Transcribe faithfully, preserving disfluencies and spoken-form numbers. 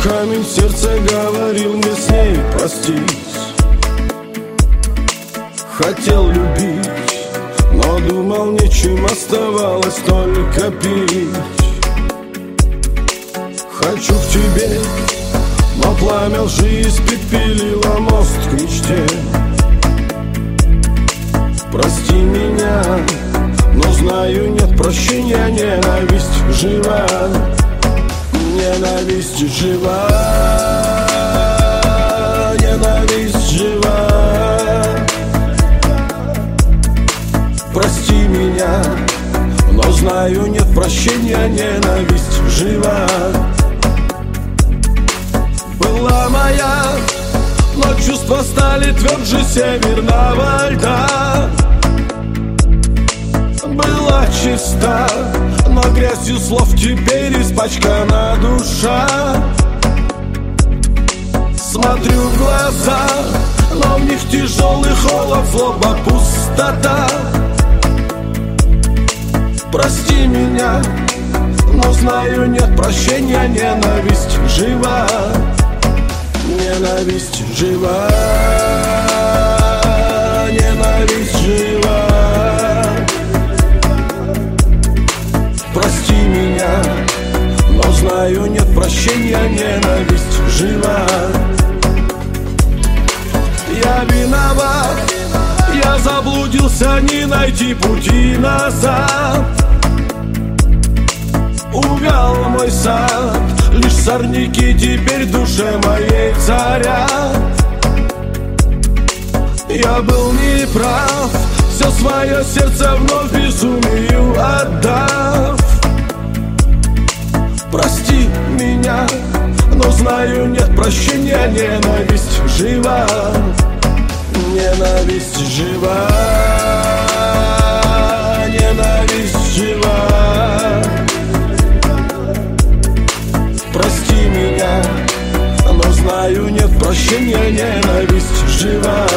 камень сердца говорил мне с ней простить. Хотел любить, но думал, нечем оставалось только пить. Хочу к тебе, но пламя лжи испепелило мост к мечте. Прости меня, но знаю, нет прощения. Ненависть жива, ненависть жива, ненависть жива. Прости меня, но знаю, нет прощения. Ненависть жива. Была моя, но чувства стали тверже северного льда. Была чиста, но грязью слов теперь испачкана душа. Смотрю в глаза, но в них тяжелый холод, злоба, пустота. Прости меня, но знаю, нет прощения. Ненависть жива, ненависть жива, ненависть жива. Прости меня, но знаю, нет прощения. Ненависть жива. Я виноват, я заблудился, не найти пути назад. Увял мой сад, лишь сорняки теперь в душе моей царят. Я был неправ, все свое сердце вновь безумию отдав. Прости меня, но знаю, нет прощения. Ненависть жива, ненависть жива, ненависть жива. Прости меня, но знаю, нет прощения. Ненависть жива.